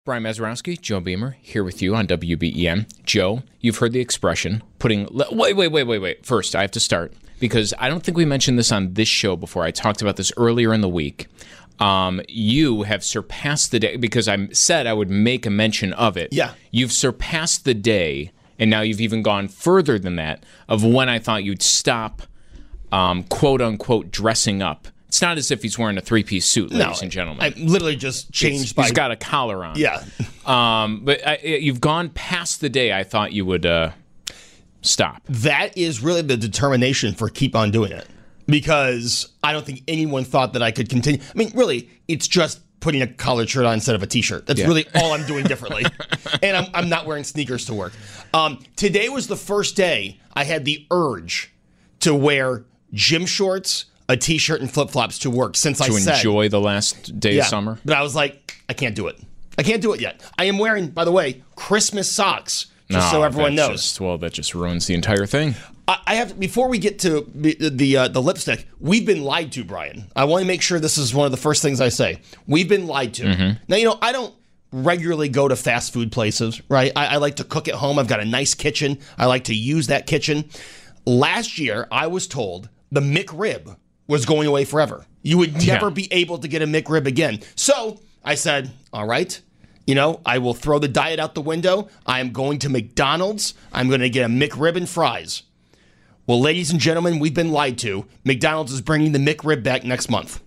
Brian Mazurowski, Joe Beamer, here with you on WBEN. Joe, you've heard the expression, Wait. First, I have to start, because I don't think we mentioned this on this show before. I talked about this earlier in the week. You have surpassed the day, because I said I would make a mention of it. Yeah. You've surpassed the day, and now you've even gone further than that, of when I thought you'd stop, quote-unquote, dressing up. It's not as if he's wearing a three-piece suit, ladies and gentlemen. I literally just changed He's got a collar on. Yeah. But you've gone past the day I thought you would stop. That is really the determination for keep on doing it. Because I don't think anyone thought that I could continue. I mean, really, it's just putting a collared shirt on instead of a T-shirt. That's really all I'm doing differently. And I'm not wearing sneakers to work. Today was the first day I had the urge to wear gym shorts, a T-shirt, and flip-flops to work since I said. To enjoy the last day of summer? But I was like, I can't do it. I can't do it yet. I am wearing, by the way, Christmas socks, just so everyone knows. That just ruins the entire thing. I have to, before we get to the lipstick, we've been lied to, Brian. I want to make sure this is one of the first things I say. We've been lied to. Mm-hmm. Now, I don't regularly go to fast food places, right? I like to cook at home. I've got a nice kitchen. I like to use that kitchen. Last year, I was told the McRib was going away forever. You would never be able to get a McRib again. So I said, all right, I will throw the diet out the window. I am going to McDonald's. I'm going to get a McRib and fries. Well, ladies and gentlemen, we've been lied to. McDonald's is bringing the McRib back next month.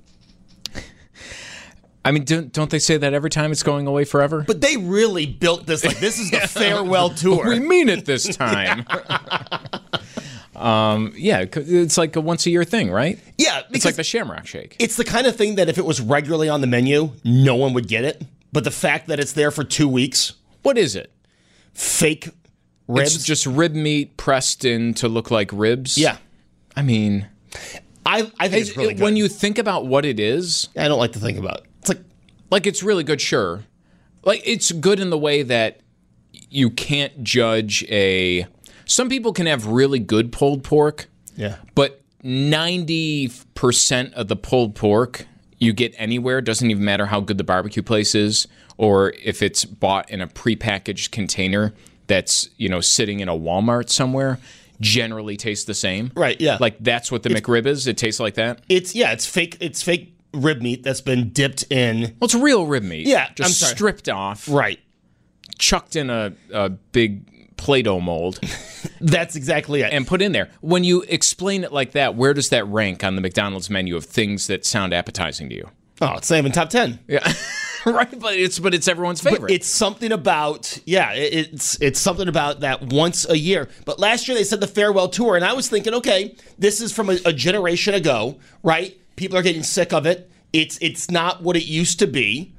I mean, don't they say that every time it's going away forever? But they really built this like this is the farewell tour. We mean it this time. It's like a once-a-year thing, right? Yeah. It's like the Shamrock Shake. It's the kind of thing that if it was regularly on the menu, no one would get it. But the fact that it's there for 2 weeks. What is it? Fake ribs. It's just rib meat pressed in to look like ribs? Yeah. I mean, I think it's really good. When you think about what it is. I don't like to think about it. It's like it's really good, sure. Like, it's good in the way that you can't judge some people can have really good pulled pork. Yeah. But 90% of the pulled pork you get anywhere, doesn't even matter how good the barbecue place is, or if it's bought in a prepackaged container that's, sitting in a Walmart somewhere, generally tastes the same. Right, yeah. Like, that's what the McRib is? It tastes like that? It's fake rib meat that's been dipped in. Well, it's real rib meat. Yeah, just stripped off. Right. Chucked in a big Play-Doh mold. That's exactly it. And put in there. When you explain it like that, where does that rank on the McDonald's menu of things that sound appetizing to you? Oh, it's not even top 10. Yeah. Right, but it's everyone's favorite. But it's something about, it's something about that once a year. But last year they said the farewell tour, and I was thinking, okay, this is from a generation ago, right? People are getting sick of it. It's not what it used to be.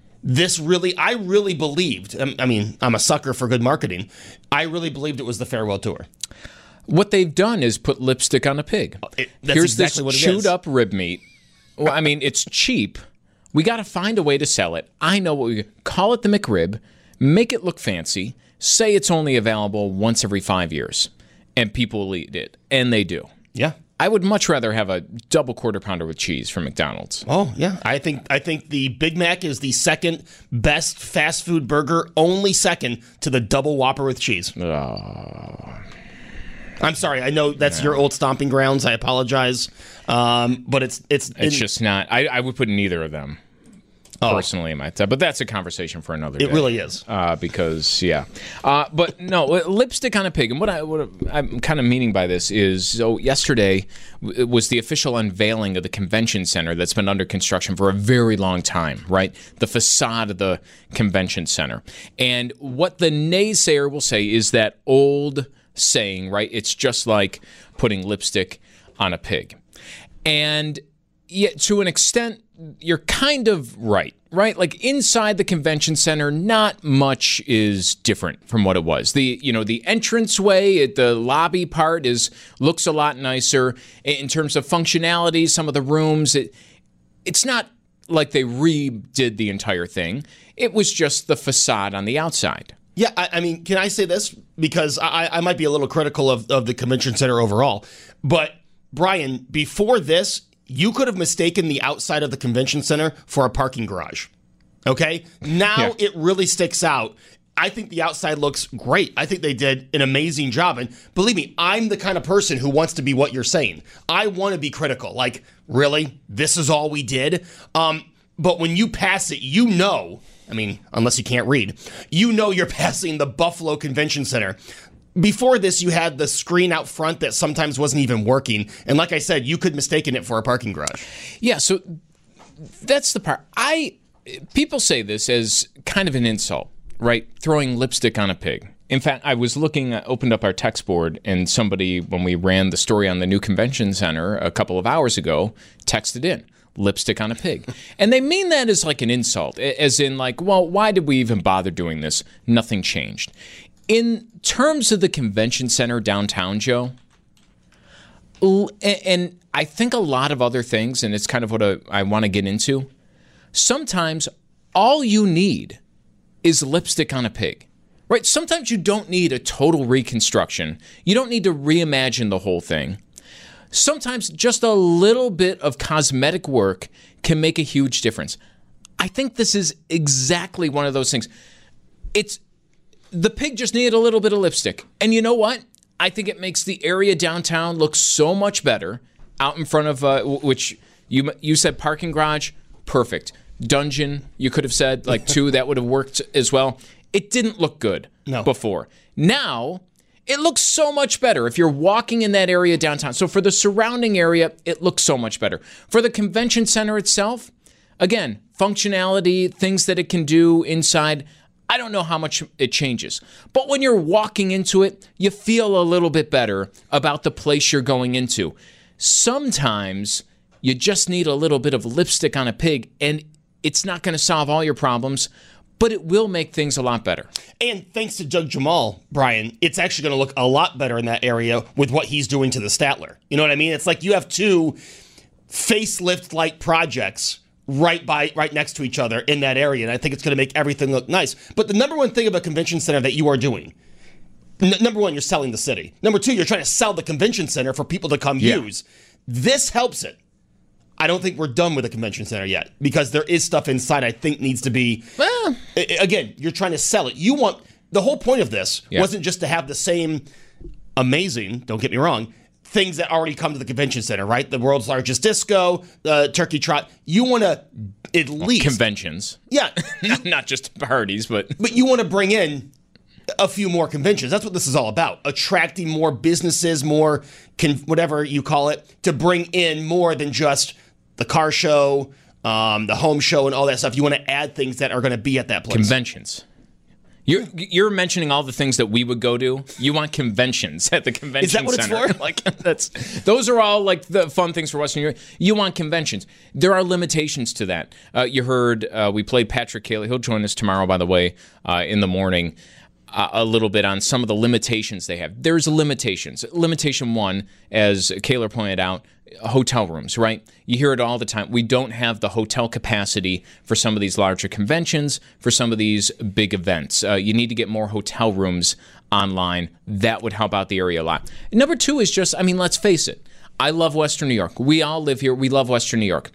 I really believed, I mean, I'm a sucker for good marketing. I really believed it was the farewell tour. What they've done is put lipstick on a pig. Here's exactly what it is. Chewed up rib meat. Well, I mean, it's cheap. We got to find a way to sell it. I know what we call it, the McRib, make it look fancy, say it's only available once every 5 years, and people will eat it. And they do. Yeah. I would much rather have a double quarter pounder with cheese from McDonald's. Oh, yeah. I think the Big Mac is the second best fast food burger, only second to the double Whopper with cheese. Oh. I'm sorry. I know that's your old stomping grounds. I apologize. But it's just not. I would put neither of them personally in my top. But that's a conversation for another day. It really is. Because, but no, lipstick on a pig. And what I'm kind of meaning by this is, so yesterday was the official unveiling of the convention center that's been under construction for a very long time, right? The facade of the convention center. And what the naysayer will say is that old saying, right? It's just like putting lipstick on a pig. And yet, to an extent, you're kind of right? Like inside the convention center, not much is different from what it was. The entranceway at the lobby part looks a lot nicer in terms of functionality. Some of the rooms, it's not like they redid the entire thing. It was just the facade on the outside. Yeah, I mean, can I say this? Because I might be a little critical of the convention center overall. But, Brian, before this, you could have mistaken the outside of the convention center for a parking garage. Okay? Now it really sticks out. I think the outside looks great. I think they did an amazing job. And believe me, I'm the kind of person who wants to be what you're saying. I want to be critical. Like, really? This is all we did? But when you pass it, you know, I mean, unless you can't read, you know you're passing the Buffalo Convention Center. Before this, you had the screen out front that sometimes wasn't even working. And like I said, you could mistaken it for a parking garage. Yeah, so that's the part. People say this as kind of an insult, right? Throwing lipstick on a pig. In fact, I was opened up our text board, and somebody, when we ran the story on the new convention center a couple of hours ago, texted in, lipstick on a pig. And they mean that as like an insult, as in like, well, why did we even bother doing this? Nothing changed. In terms of the convention center downtown, Joe, and I think a lot of other things, and it's kind of what I want to get into, sometimes all you need is lipstick on a pig, right? Sometimes you don't need a total reconstruction. You don't need to reimagine the whole thing. Sometimes just a little bit of cosmetic work can make a huge difference. I think this is exactly one of those things. The pig just needed a little bit of lipstick. And you know what? I think it makes the area downtown look so much better out in front of, which you said parking garage, perfect. Dungeon, you could have said, like 2, that would have worked as well. It didn't look good before. Now, it looks so much better if you're walking in that area downtown. So for the surrounding area, it looks so much better. For the convention center itself, again, functionality, things that it can do inside, I don't know how much it changes. But when you're walking into it, you feel a little bit better about the place you're going into. Sometimes you just need a little bit of lipstick on a pig, and it's not going to solve all your problems, but it will make things a lot better. And thanks to Doug Jamal, Brian, it's actually going to look a lot better in that area with what he's doing to the Statler. You know what I mean? It's like you have 2 facelift-like projects right next to each other in that area, and I think it's going to make everything look nice. But the number one thing about convention center that you are doing, number one, you're selling the city. Number 2, you're trying to sell the convention center for people to come use. This helps it. I don't think we're done with the convention center yet, because there is stuff inside I think needs to be, again, you're trying to sell it. The whole point of this wasn't just to have the same amazing, don't get me wrong, things that already come to the convention center, right? The world's largest disco, Turkey Trot. You want to at least... Conventions. Yeah. Not just parties, but... But you want to bring in a few more conventions. That's what this is all about. Attracting more businesses, more, whatever you call it, to bring in more than just the car show, the home show, and all that stuff. You want to add things that are going to be at that place. Conventions. You're mentioning all the things that we would go to. You want conventions at the convention center. Is that what it's for? Like those are all like the fun things for Western Europe. You want conventions. There are limitations to that. You heard we played Patrick Cayley. He'll join us tomorrow, by the way, in the morning. A little bit on some of the limitations they have. There's limitations. Limitation 1, as Kaler pointed out, hotel rooms, right? You hear it all the time. We don't have the hotel capacity for some of these larger conventions, for some of these big events. You need to get more hotel rooms online. That would help out the area a lot. Number 2 is just, let's face it. I love Western New York. We all live here. We love Western New York.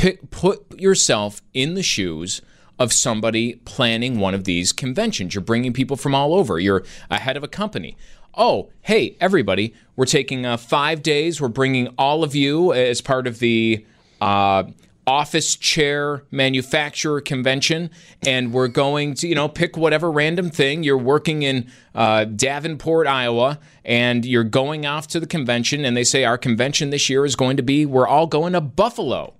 Put yourself in the shoes of somebody planning one of these conventions. You're bringing people from all over. You're a head of a company. Oh, hey, everybody, we're taking 5 days. We're bringing all of you as part of the office chair manufacturer convention, and we're going to, pick whatever random thing. You're working in Davenport, Iowa, and you're going off to the convention, and they say our convention this year is going to be, we're all going to Buffalo.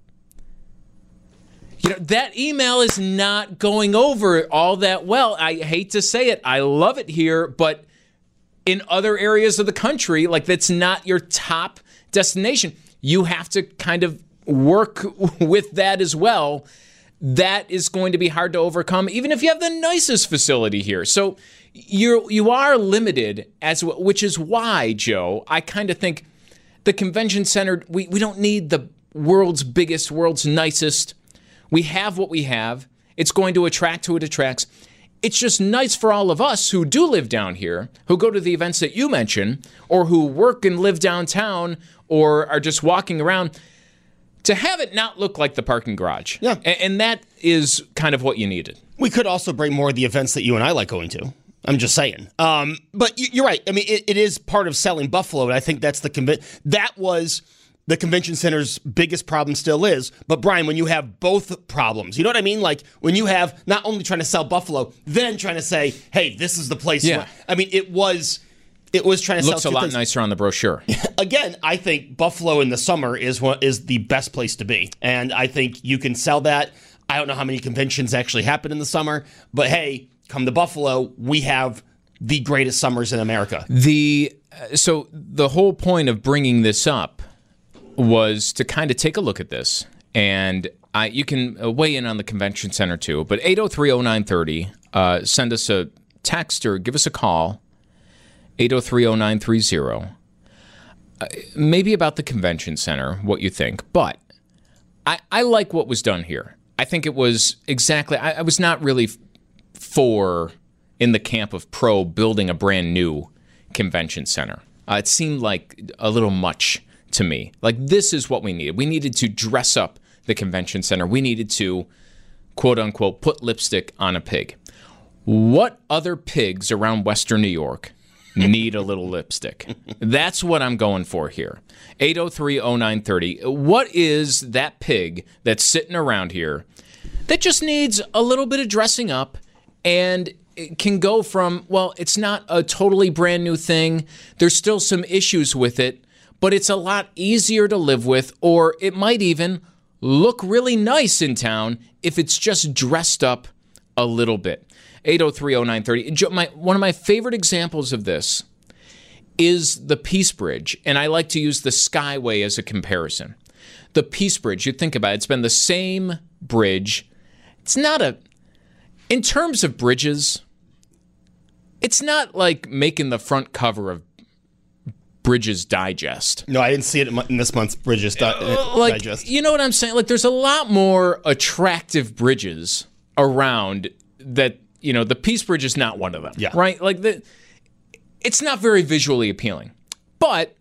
That email is not going over all that well. I hate to say it. I love it here, but in other areas of the country, like that's not your top destination. You have to kind of work with that as well. That is going to be hard to overcome, even if you have the nicest facility here. So you are limited, which is why, Joe, I kind of think the convention center, we don't need the world's biggest, world's nicest. We have what we have. It's going to attract who it attracts. It's just nice for all of us who do live down here, who go to the events that you mentioned, or who work and live downtown, or are just walking around. to have it not look like the parking garage. Yeah. And that is kind of what you needed. We could also bring more of the events that you and I like going to. I'm just saying. But you're right. I mean, it is part of selling Buffalo, and I think that's that was the convention center's biggest problem, still is. But Brian, when you have both problems, you know what I mean? Like when you have not only trying to sell Buffalo, then trying to say, hey, this is the place. Yeah. I mean, it was trying to sell. Looks a lot things. nicer on the brochure. Again, I think Buffalo in the summer is the best place to be, and I think you can sell that. I don't know how many conventions actually happen in the summer, but hey, come to Buffalo, we have the greatest summers in America. So the whole point of bringing this up was to kind of take a look at this, and you can weigh in on the convention center too. But 803-0930, send us a text or give us a call. 803-0930. Maybe about the convention center, what you think. But I like what was done here. I think it was exactly. I was not really in the camp of pro building a brand new convention center. It seemed like a little much to me. Like, this is what we needed. We needed to dress up the convention center. We needed to, quote unquote, put lipstick on a pig. What other pigs around Western New York need a little lipstick? That's what I'm going for here. 803-0930. What is that pig that's sitting around here that just needs a little bit of dressing up and it can go from, well, it's not a totally brand new thing. There's still some issues with it, but it's a lot easier to live with, or it might even look really nice in town if it's just dressed up a little bit. 803-0930. One of my favorite examples of this is the Peace Bridge, and I like to use the Skyway as a comparison. The Peace Bridge, you think about it, it's been the same bridge. It's not in terms of bridges, it's not like making the front cover of Bridges Digest. No, I didn't see it in this month's Bridges Digest. You know what I'm saying? Like, there's a lot more attractive bridges around that, the Peace Bridge is not one of them. Yeah. Right? Like, it's not very visually appealing. But,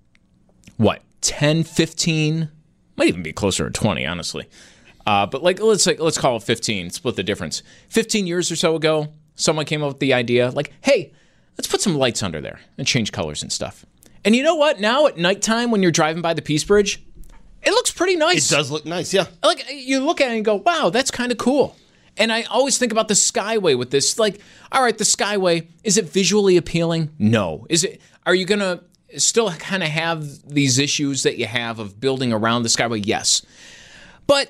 10, 15, might even be closer to 20, honestly. But let's call it 15, split the difference. 15 years or so ago, someone came up with the idea, like, hey, let's put some lights under there and change colors and stuff. And you know what? Now at nighttime when you're driving by the Peace Bridge, it looks pretty nice. It does look nice, yeah. Like, you look at it and go, wow, that's kind of cool. And I always think about the Skyway with this. Like, all right, the Skyway, is it visually appealing? No. Are you going to still kind of have these issues that you have of building around the Skyway? Yes. But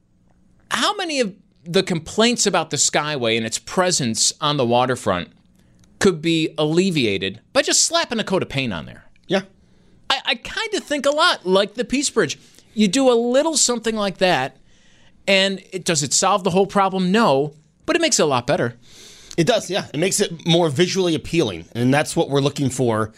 how many of the complaints about the Skyway and its presence on the waterfront could be alleviated by just slapping a coat of paint on there? Yeah. I kind of think a lot like the Peace Bridge. You do a little something like that, and does it solve the whole problem? No, but it makes it a lot better. It does, yeah. It makes it more visually appealing, and that's what we're looking for.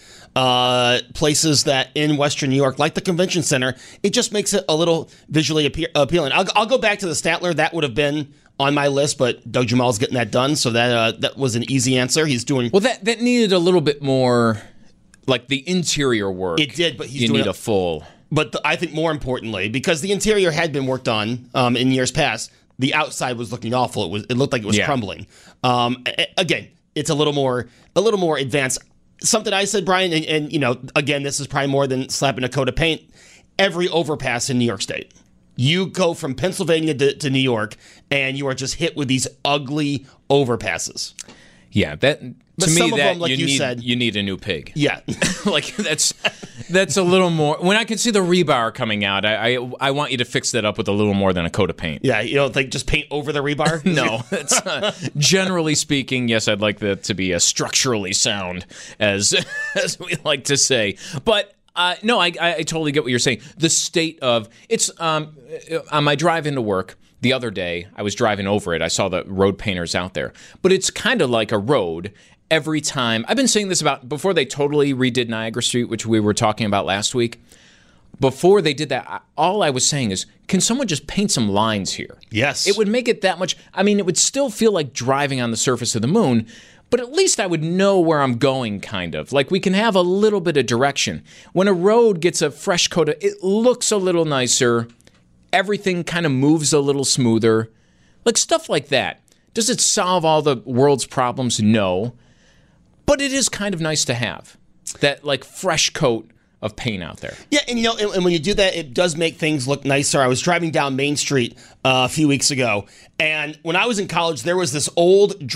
Places that in Western New York, like the Convention Center, it just makes it a little visually appealing. I'll go back to the Statler. That would have been on my list, but Doug Jamal's getting that done, so that was an easy answer. He's doing... Well, that needed a little bit more, like the interior work. It did, but you need a full... But I think more importantly, because the interior had been worked on in years past, the outside was looking awful. It looked like it was crumbling. Again, it's a little more advanced. Something I said, Brian, and again, this is probably more than slapping a coat of paint. Every overpass in New York State, you go from Pennsylvania to New York, and you are just hit with these ugly overpasses. Yeah, that but to me some of that them, like you said, you need a new pig. Yeah, like that's a little more. When I can see the rebar coming out, I want you to fix that up with a little more than a coat of paint. Yeah, you don't think just paint over the rebar? No, generally speaking, yes, I'd like that to be as structurally sound as we like to say. But no, I totally get what you're saying. The state of it's on my drive into work. The other day, I was driving over it. I saw the road painters out there. But it's kind of like a road every time. I've been saying this about before they totally redid Niagara Street, which we were talking about last week. Before they did that, all I was saying is, can someone just paint some lines here? Yes. It would make it that much. I mean, it would still feel like driving on the surface of the moon, but at least I would know where I'm going, kind of. Like, we can have a little bit of direction. When a road gets a fresh coat of, it looks a little nicer. everything kind of moves a little smoother. Like stuff like that. Does it solve all the world's problems? No. But it is kind of nice to have that like fresh coat of paint out there. Yeah, and and when you do that, it does make things look nicer. I was driving down Main Street a few weeks ago, and when I was in college, there was this old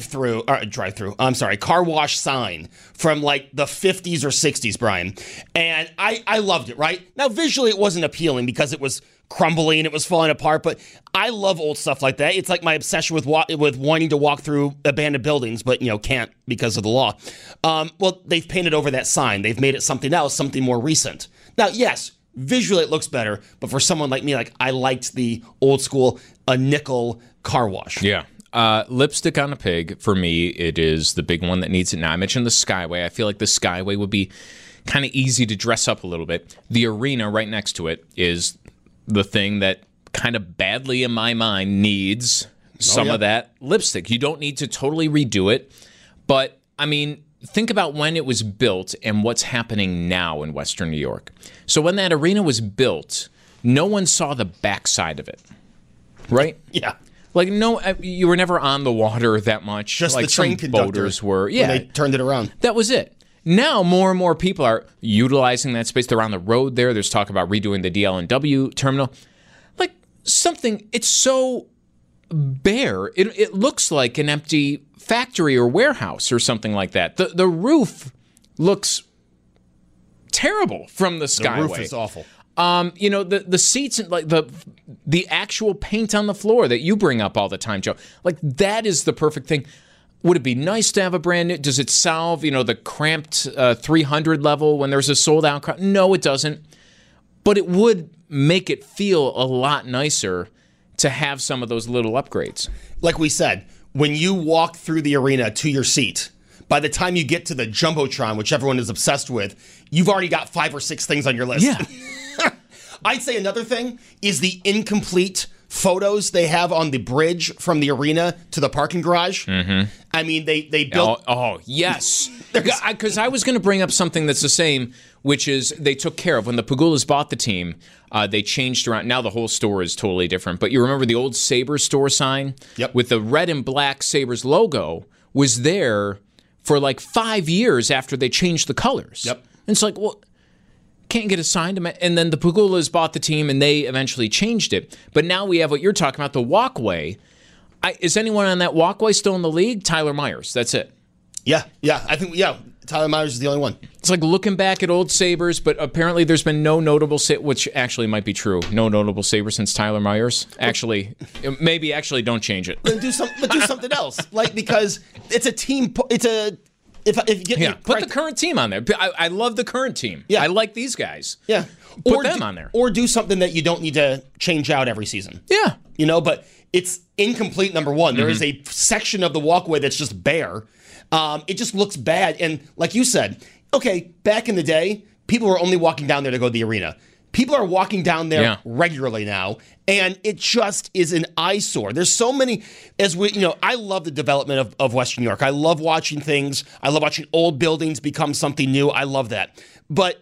car wash sign from like the 50s or 60s, Brian. And I loved it, right? Now, visually, it wasn't appealing because it was crumbling and it was falling apart, but I love old stuff like that. It's like my obsession with wanting to walk through abandoned buildings, but can't because of the law. Well, they've painted over that sign. They've made it something else, something more recent. Now, yes, visually it looks better, but for someone like me, like I liked the old school a nickel car wash. Yeah. Lipstick on a pig, for me, it is the big one that needs it now. I mentioned the Skyway. I feel like the Skyway would be kind of easy to dress up a little bit. The arena right next to it is the thing that kind of badly in my mind needs some of that lipstick. You don't need to totally redo it, but I mean, think about when it was built and what's happening now in Western New York. So when that arena was built, no one saw the backside of it, right? Yeah. Like, no, you were never on the water that much. Just like the train conductor boaters were. Yeah, when they turned it around. That was it. Now, more and more people are utilizing that space. They're on the road there. There's talk about redoing the DL&W terminal. Like, something, it's so bare. It looks like an empty factory or warehouse or something like that. The roof looks terrible from the Skyway. The roof is awful. The seats, like the actual paint on the floor that you bring up all the time, Joe, like that is the perfect thing. Would it be nice to have a brand new? Does it solve, the cramped 300 level when there's a sold out crowd? No, it doesn't. But it would make it feel a lot nicer to have some of those little upgrades. Like we said, when you walk through the arena to your seat, by the time you get to the Jumbotron, which everyone is obsessed with, you've already got 5 or 6 things on your list. Yeah. I'd say another thing is the incomplete photos they have on the bridge from the arena to the parking garage. Mm-hmm. I mean, they built... Oh yes. Because I was going to bring up something that's the same, which is they took care of. When the Pagulas bought the team, they changed around. Now the whole store is totally different. But you remember the old Sabres store sign? Yep. With the red and black Sabres logo was there for like 5 years after they changed the colors. Yep. And it's like, well... can't get assigned to, and then the Pagulas bought the team and they eventually changed it. But now we have what you're talking about, the walkway. Is anyone on that walkway still in the league? Tyler Myers. That's it. Yeah. I think Tyler Myers is the only one. It's like looking back at old Sabres, but apparently there's been no notable, which actually might be true. No notable Sabres since Tyler Myers. Actually, maybe don't change it. Then do something else. Like, because it's a team. If you get me put the current team on there. I love the current team. Yeah. I like these guys. Yeah. Put them on there. Or do something that you don't need to change out every season. Yeah. But it's incomplete, number one. There is a section of the walkway that's just bare. It just looks bad. And like you said, okay, back in the day, people were only walking down there to go to the arena. People are walking down there regularly now, and it just is an eyesore. There's so many, I love the development of Western New York. I love watching things. I love watching old buildings become something new. I love that. But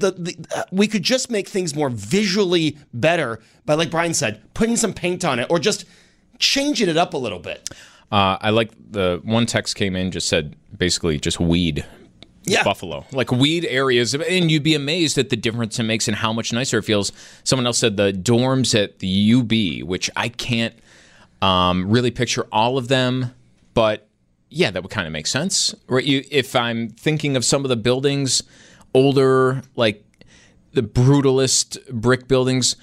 we could just make things more visually better by, like Brian said, putting some paint on it or just changing it up a little bit. I like the one text came in, just said basically just weed. Yeah. Buffalo, like weed areas, and you'd be amazed at the difference it makes and how much nicer it feels. Someone else said the dorms at the UB, which I can't really picture all of them, but yeah, that would kind of make sense. Right? If I'm thinking of some of the buildings, older, like the brutalist brick buildings,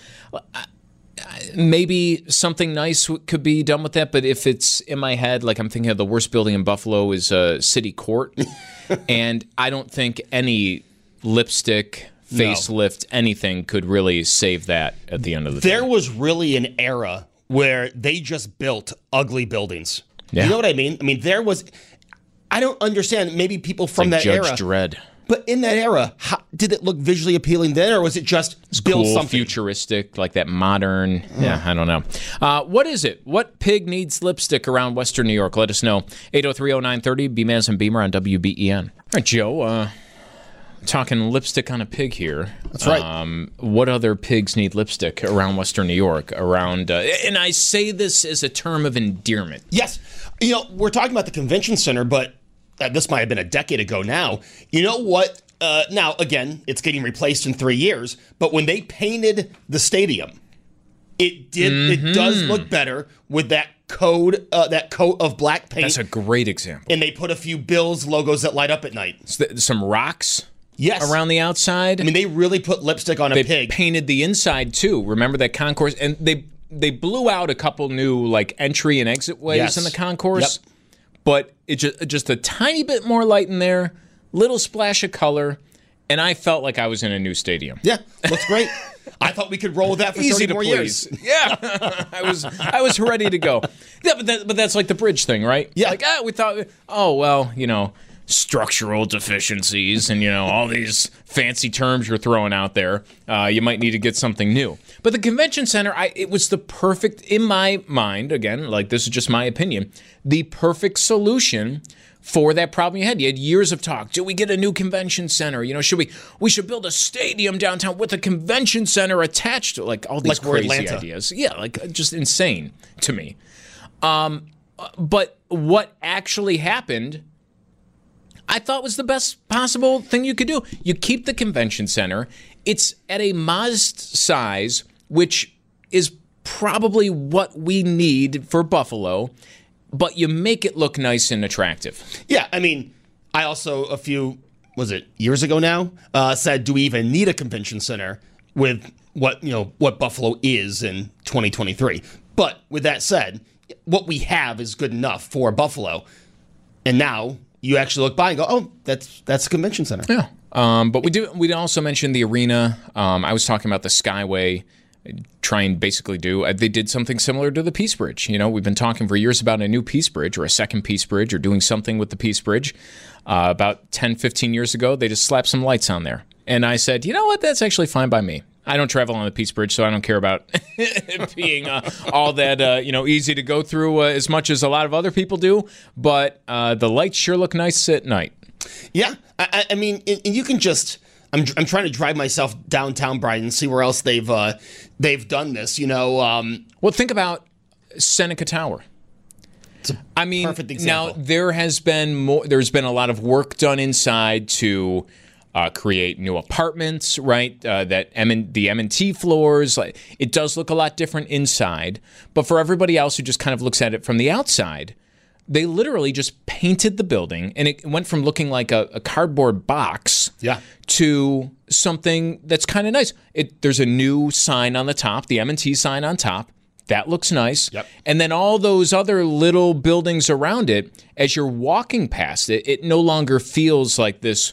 maybe something nice could be done with that. But if it's in my head, like I'm thinking of the worst building in Buffalo is City Court. And I don't think any lipstick, facelift, anything could really save that at the end of the day. There was really an era where they just built ugly buildings. Yeah. You know what I mean? I mean, I don't understand, maybe people from that Judge era. Dredd. But in that era, did it look visually appealing then, or was it just build cool, something? Futuristic, like that modern? Yeah, I don't know. What is it? What pig needs lipstick around Western New York? Let us know. 8030930, B-Mans and Beamer on WBEN. All right, Joe, Talking lipstick on a pig here. That's right. What other pigs need lipstick around Western New York? Around, and I say this as a term of endearment. Yes. We're talking about the convention center, but this might have been a decade ago now. You know what? Now, again, it's getting replaced in 3 years, but when they painted the stadium, it does look better with that coat of black paint. That's a great example. And they put a few Bills logos that light up at night. Some rocks. Yes. Around the outside. I mean, they really put lipstick on a pig. They painted the inside too. Remember that concourse? And they blew out a couple new like entry and exit ways in the concourse. Yep. But it just a tiny bit more light in there, little splash of color, and I felt like I was in a new stadium. Yeah, looks great. I thought we could roll with that for 30 more years. Yeah, I was ready to go. Yeah, but that's like the bridge thing, right? Yeah. Like we thought, oh well, structural deficiencies and all these fancy terms you're throwing out there. You might need to get something new. But the convention center, it was the perfect, in my mind, again, like this is just my opinion, the perfect solution for that problem you had. You had years of talk. Do we get a new convention center? We should build a stadium downtown with a convention center attached to like all these crazy ideas. Yeah, like just insane to me. But what actually happened, I thought was the best possible thing you could do. You keep the convention center. It's at a modest size, which is probably what we need for Buffalo, but you make it look nice and attractive. Yeah, I mean, I also years ago now, said, do we even need a convention center with what Buffalo is in 2023? But with that said, what we have is good enough for Buffalo. And now you actually look by and go, oh, that's a convention center. Yeah. But we also mentioned the arena. I was talking about the Skyway. Try and basically they did something similar to the Peace Bridge. We've been talking for years about a new Peace Bridge or a second Peace Bridge or doing something with the Peace Bridge. About 10, 15 years ago, they just slapped some lights on there. And I said, you know what? That's actually fine by me. I don't travel on the Peace Bridge, so I don't care about it being all that easy to go through as much as a lot of other people do. But the lights sure look nice at night. Yeah, I mean, and you can just. I'm trying to drive myself downtown, Brian, and see where else they've done this. Well, think about Seneca Tower. Perfect example. Now there's been a lot of work done inside to create new apartments, right? The M&T floors, it does look a lot different inside. But for everybody else who just kind of looks at it from the outside, they literally just painted the building, and it went from looking like a cardboard box to something that's kind of nice. There's a new sign on the top, the M&T sign on top. That looks nice. Yep. And then all those other little buildings around it, as you're walking past it, it no longer feels like this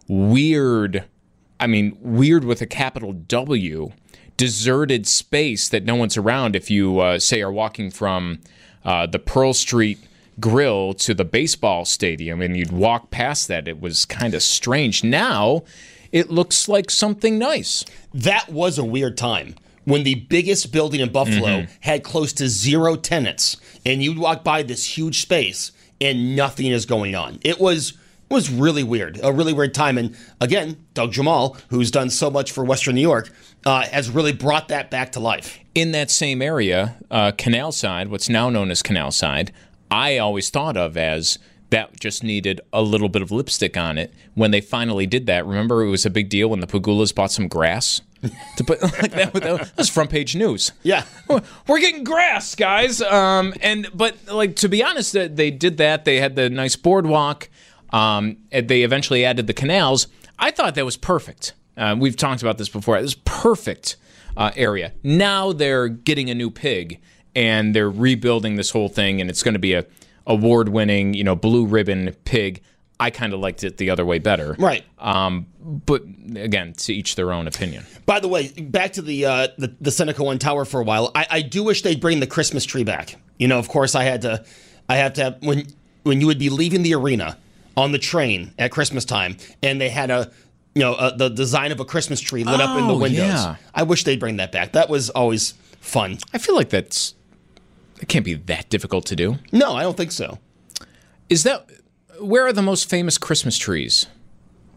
weird with a capital W, deserted space that no one's around if you, say, are walking from the Pearl Street Grill to the baseball stadium and you'd walk past that. It was kind of strange. Now it looks like something nice. That was a weird time when the biggest building in Buffalo had close to 0 tenants, and you'd walk by this huge space and nothing is going on. It was really weird, a really weird time. And again, Doug Jamal, who's done so much for Western New York, has really brought that back to life. In that same area, Canal Side, what's now known as Canal Side, I always thought of as that just needed a little bit of lipstick on it. When they finally did that, remember it was a big deal when the Pagulas bought some grass to put like that was front page news. Yeah, we're getting grass, guys. But to be honest, they did that. They had the nice boardwalk. They eventually added the canals. I thought that was perfect. We've talked about this before. It was perfect area. Now they're getting a new pig. And they're rebuilding this whole thing, and it's going to be a award-winning, blue ribbon pig. I kind of liked it the other way better. Right. But again, to each their own opinion. By the way, back to the Seneca One Tower for a while. I do wish they'd bring the Christmas tree back. Of course, I have to have when you would be leaving the arena on the train at Christmas time, and they had the design of a Christmas tree lit up in the windows. Yeah. I wish they'd bring that back. That was always fun. I feel like it can't be that difficult to do. No, I don't think so. Where are the most famous Christmas trees?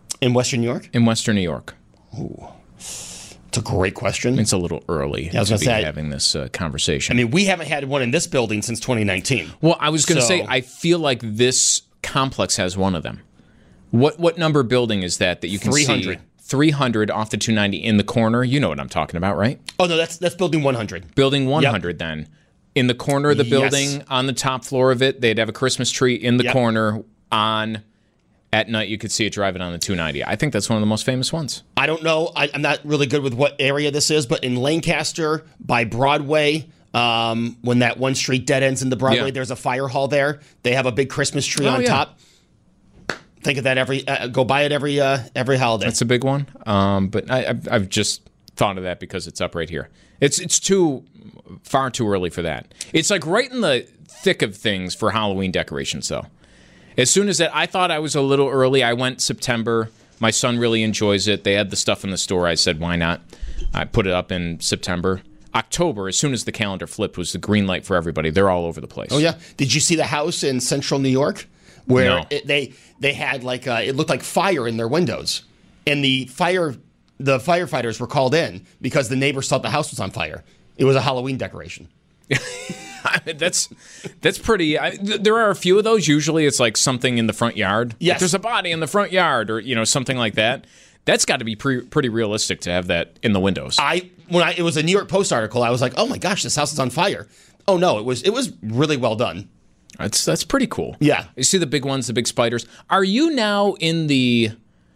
In Western New York? in Western New York? It's a great question. It's a little early I was to gonna be say, having this conversation. I mean, we haven't had one in this building since 2019. Well, I was going to So- say, I feel like this complex has one of them. What number building is that you can 300. see? 300 off the 290 in the corner. You know what I'm talking about, right? Oh, no, that's building 100. Building 100 then. In the corner of the Yes. building, on the top floor of it, they'd have a Christmas tree in the Yep. corner on... At night, you could see it driving on the 290. I think that's one of the most famous ones. I don't know. I'm not really good with what area this is, but in Lancaster by Broadway, when that one street dead ends into Broadway, Yeah. there's a fire hall there. They have a big Christmas tree on yeah. top. Think of that go by it every holiday. That's a big one. But I've just thought of that because it's up right here. It's far too early for that. It's like right in the thick of things for Halloween decorations, though. As soon as that, I thought I was a little early. I went September. My son really enjoys it. They had the stuff in the store. I said, why not? I put it up in September. October, as soon as the calendar flipped, was the green light for everybody. They're all over the place. Oh yeah. Did you see the house in Central New York where No. they had like it looked like fire in their windows, and the firefighters were called in because the neighbors thought the house was on fire. It was a Halloween decoration. That's pretty. There are a few of those. Usually, it's like something in the front yard. Yes. Like there's a body in the front yard, or something like that. That's got to be pretty realistic to have that in the windows. It was a New York Post article, I was like, oh my gosh, this house is on fire. Oh no, it was really well done. That's pretty cool. Yeah. You see the big ones, the big spiders. Are you now in the?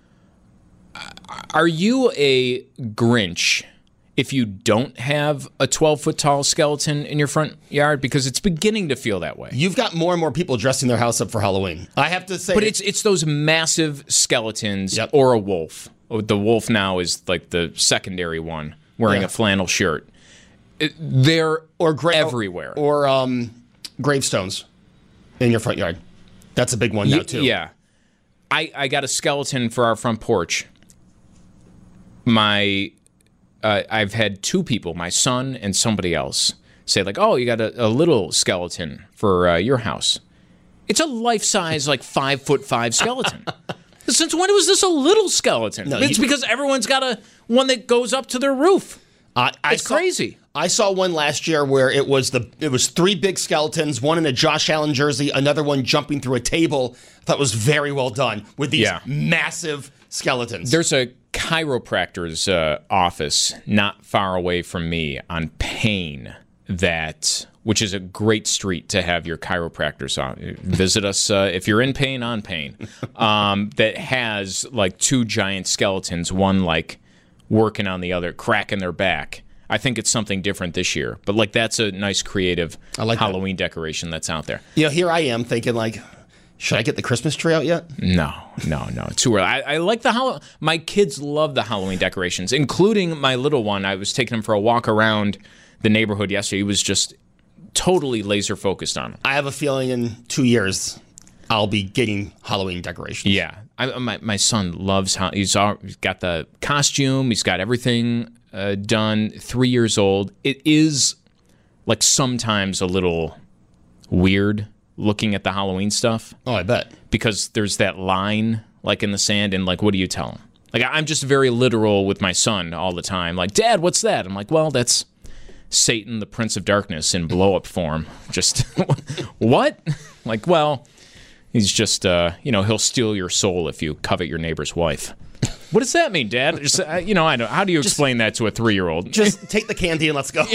Are you a Grinch if you don't have a 12-foot tall skeleton in your front yard? Because it's beginning to feel that way. You've got more and more people dressing their house up for Halloween. I have to say, But it's those massive skeletons Yep. or a wolf. The wolf now is like the secondary one wearing Yeah. a flannel shirt. They're gra- everywhere. or gravestones in your front yard. That's a big one now too. Yeah. I got a skeleton for our front porch. I've had two people, my son and somebody else, say like, "Oh, you got a little skeleton for your house." It's a life-size, like 5'5" skeleton. Since when was this a little skeleton? No, It's because everyone's got one that goes up to their roof. It's crazy. I saw one last year where it was three big skeletons, one in a Josh Allen jersey, another one jumping through a table. I thought it was very well done with these massive skeletons. There's a chiropractor's office not far away from me on Payne, which is a great street to have your chiropractors on. Visit us if you're in Payne, on Payne. That has like two giant skeletons, one like working on the other, cracking their back. I think it's something different this year, but like that's a nice creative Halloween decoration that's out there. Here I am thinking like, should I get the Christmas tree out yet? No, too early. I like my kids love the Halloween decorations, including my little one. I was taking him for a walk around the neighborhood yesterday. He was just totally laser focused on them. I have a feeling in 2 years I'll be getting Halloween decorations. Yeah, my son loves how he's got the costume. He's got everything done. 3 years old. It is like sometimes a little weird looking at the Halloween stuff. Oh, I bet. Because there's that line like in the sand, and like, what do you tell him? Like, I'm just very literal with my son all the time. Like, Dad, what's that? I'm like, well, that's Satan, the Prince of Darkness in blow-up form. Just, what? Like, well, he's just, he'll steal your soul if you covet your neighbor's wife. What does that mean, Dad? Just, I don't. How do you explain that to a 3-year-old? Just take the candy and let's go.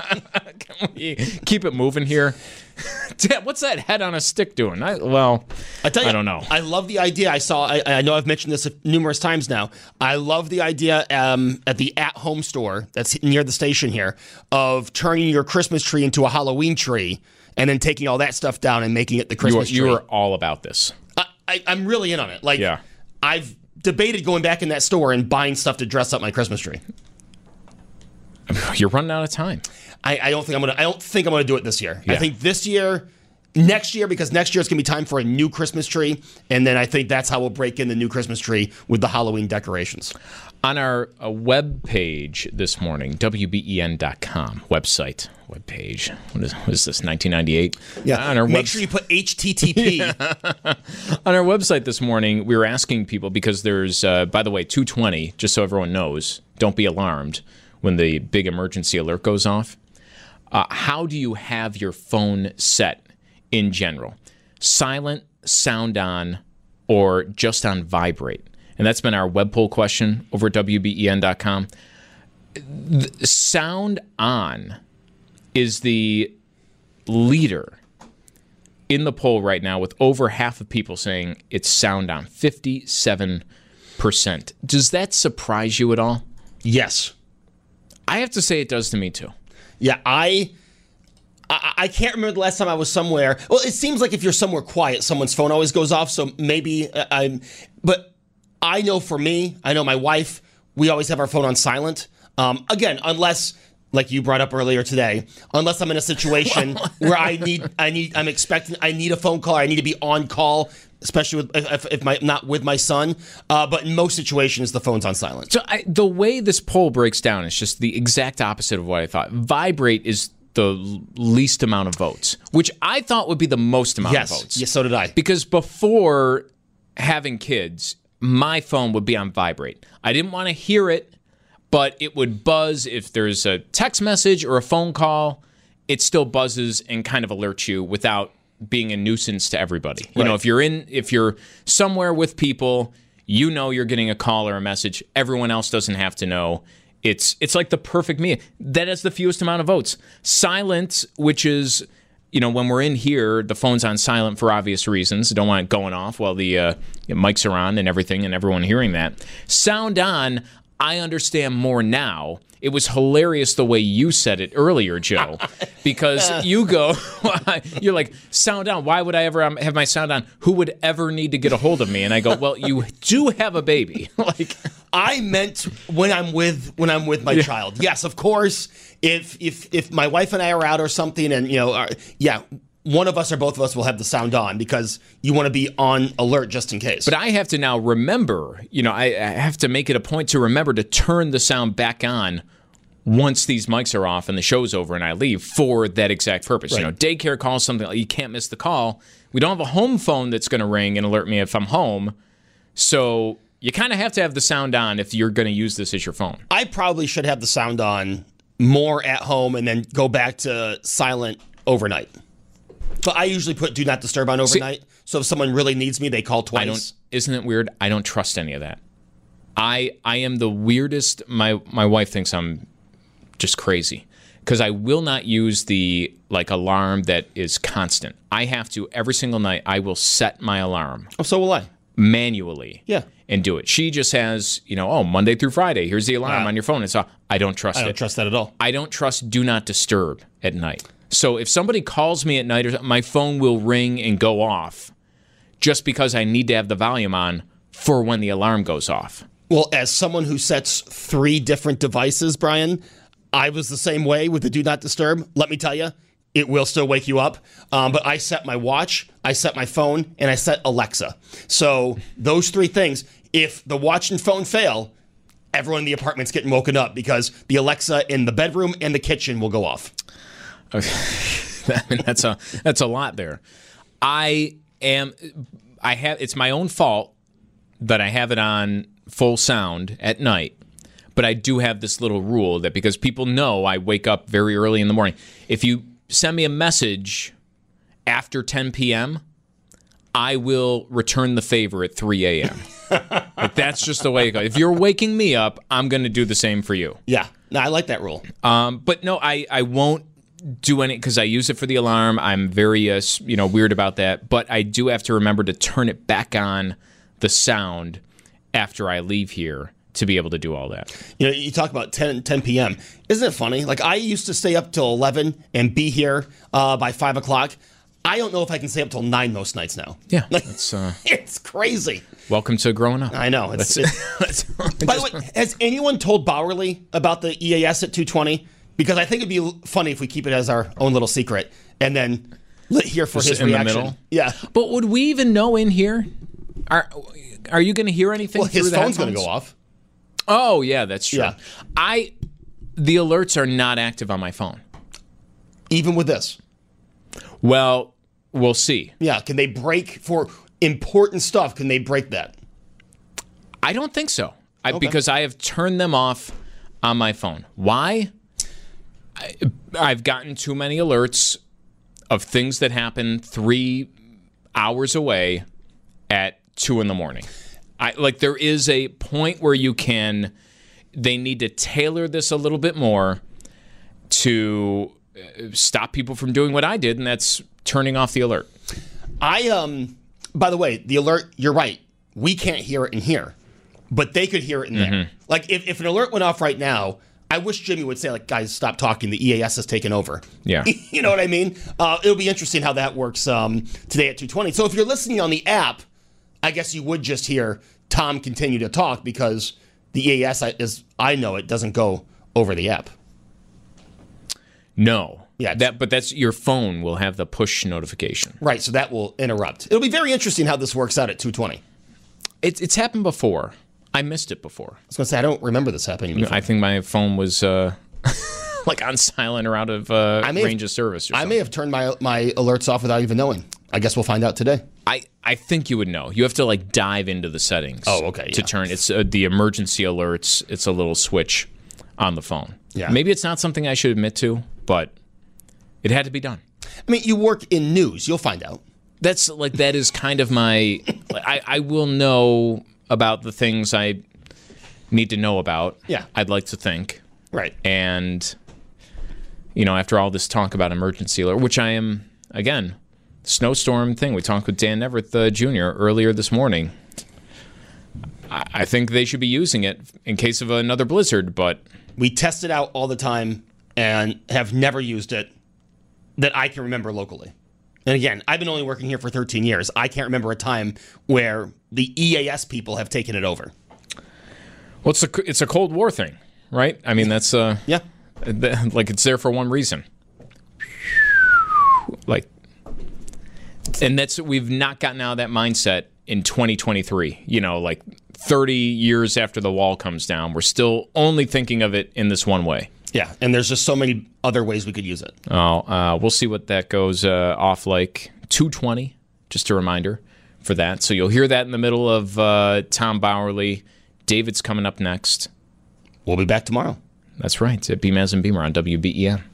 Can we keep it moving here? Dad, what's that head on a stick doing? I tell you, I don't know. I love the idea. I know I've mentioned this numerous times now. I love the idea at the at-home store that's near the station here of turning your Christmas tree into a Halloween tree and then taking all that stuff down and making it the Christmas tree. You are all about this. I'm really in on it. Like, yeah. I've debated going back in that store and buying stuff to dress up my Christmas tree. You're running out of time. I don't think I'm gonna do it this year. Yeah. I think this year next year, because next year it's going to be time for a new Christmas tree. And then I think that's how we'll break in the new Christmas tree with the Halloween decorations. On our web page this morning, WBEN.com web page. What is this, 1998? Yeah. On our Make sure you put HTTP. On our website this morning, we were asking people, because there's, by the way, 220, just so everyone knows, don't be alarmed when the big emergency alert goes off. How do you have your phone set in general? Silent, sound on, or just on vibrate? And that's been our web poll question over at WBEN.com. Sound on is the leader in the poll right now, with over half of people saying it's sound on, 57%. Does that surprise you at all? Yes. I have to say it does to me too. Yeah, I can't remember the last time I was somewhere. Well, it seems like if you're somewhere quiet, someone's phone always goes off. So maybe but I know for me, I know my wife, we always have our phone on silent. Again, unless, like you brought up earlier today, unless I'm in a situation where I need a phone call, or I need to be on call, especially if not with my son. But in most situations, the phone's on silent. So the way this poll breaks down is just the exact opposite of what I thought. Vibrate is the least amount of votes, which I thought would be the most amount of votes. Yes, so did I. Because before having kids, my phone would be on vibrate. I didn't want to hear it, but it would buzz if there's a text message or a phone call. It still buzzes and kind of alerts you without being a nuisance to everybody. You know, if you're somewhere with people, you know you're getting a call or a message. Everyone else doesn't have to know. It's like the perfect me. That has the fewest amount of votes. Silent, which is, when we're in here, the phone's on silent for obvious reasons. I don't want it going off while the mics are on and everything and everyone hearing that. Sound on, I understand more now. It was hilarious the way you said it earlier, Joe, because you're like, sound on. Why would I ever have my sound on? Who would ever need to get a hold of me? And I go, well, you do have a baby. I meant when I'm with my child. Yes, of course. If my wife and I are out or something, and one of us or both of us will have the sound on, because you want to be on alert just in case. But I have to now remember, I have to make it a point to remember to turn the sound back on once these mics are off and the show's over and I leave, for that exact purpose. Right. Daycare calls, something like, you can't miss the call. We don't have a home phone that's going to ring and alert me if I'm home. So you kind of have to have the sound on if you're going to use this as your phone. I probably should have the sound on more at home and then go back to silent overnight. But I usually put do not disturb on overnight. So if someone really needs me, they call twice. Isn't it weird? I don't trust any of that. I am the weirdest. My wife thinks I'm just crazy, because I will not use the alarm that is constant. I have to, every single night, I will set my alarm. Oh, so will I. Manually. Yeah. And do it. She just has, Monday through Friday, here's the alarm on your phone. And so I don't trust it. I don't trust that at all. I don't trust do not disturb at night. So if somebody calls me at night, my phone will ring and go off just because I need to have the volume on for when the alarm goes off. Well, as someone who sets 3 different devices, Brian, I was the same way with the do not disturb. Let me tell you, it will still wake you up. But I set my watch, I set my phone, and I set Alexa. So those 3 things, if the watch and phone fail, everyone in the apartment's getting woken up, because the Alexa in the bedroom and the kitchen will go off. Okay. I mean, that's a lot there. It's my own fault that I have it on full sound at night. But I do have this little rule that, because people know I wake up very early in the morning, if you send me a message after 10 p.m., I will return the favor at 3 a.m. That's just the way it goes. If you're waking me up, I'm going to do the same for you. Yeah. No, I like that rule. But no, I won't do any, because I use it for the alarm. I'm very weird about that. But I do have to remember to turn it back on, the sound, after I leave here, to be able to do all that. You talk about 10 p.m. Isn't it funny? I used to stay up till 11 and be here by 5 o'clock. I don't know if I can stay up till 9 most nights now. Yeah. It's crazy. Welcome to growing up. I know. By the way, has anyone told Bowerly about the EAS at 220? Because I think it'd be funny if we keep it as our own little secret. And then, here for Just his in the reaction. middle? Yeah. But would we even know in here? Are you going to hear anything? Well, his through the phone's going to headphones? go off. Oh, yeah, that's true. Yeah. The alerts are not active on my phone. Even with this. Well, we'll see. Yeah. Can they break for important stuff? Can they break that? I don't think so. Okay. Because I have turned them off on my phone. Why? I've gotten too many alerts of things that happen 3 hours away at 2 a.m. There is a point where they need to tailor this a little bit more to stop people from doing what I did, and that's turning off the alert. By the way, the alert, you're right. We can't hear it in here, but they could hear it in there. Like if an alert went off right now, I wish Jimmy would say, like, guys, stop talking. The EAS has taken over. Yeah. You know what I mean? It'll be interesting how that works today at 2:20. So if you're listening on the app, I guess you would just hear Tom continue to talk because the EAS, as I know it, doesn't go over the app. No. Yeah. But that's your phone will have the push notification. Right, so that will interrupt. It'll be very interesting how this works out at 2:20. It's happened before. I missed it before. I was going to say, I don't remember this happening before. I think my phone was like on silent or out of range of service or something. I may have turned my alerts off without even knowing. I guess we'll find out today. I think you would know. You have to like dive into the settings. Oh, okay, To yeah. turn it's the emergency alerts. It's a little switch on the phone. Yeah. Maybe it's not something I should admit to, but it had to be done. I mean, you work in news. You'll find out. That is kind of my. I will know about the things I need to know about. Yeah. I'd like to think. Right. And, after all this talk about emergency alert, which I am, again, snowstorm thing. We talked with Dan Everett Jr. earlier this morning. I think they should be using it in case of another blizzard, but... We test it out all the time and have never used it that I can remember locally. And again, I've been only working here for 13 years. I can't remember a time where the EAS people have taken it over. Well, it's a Cold War thing, right? I mean, that's... Yeah. Like, it's there for one reason. Like... And we've not gotten out of that mindset in 2023. 30 years after the wall comes down, we're still only thinking of it in this one way. Yeah, and there's just so many other ways we could use it. We'll see what that goes off like. 2:20, just a reminder for that. So you'll hear that in the middle of Tom Bowerly. David's coming up next. We'll be back tomorrow. That's right, at Beamaz and Beamer on WBEN.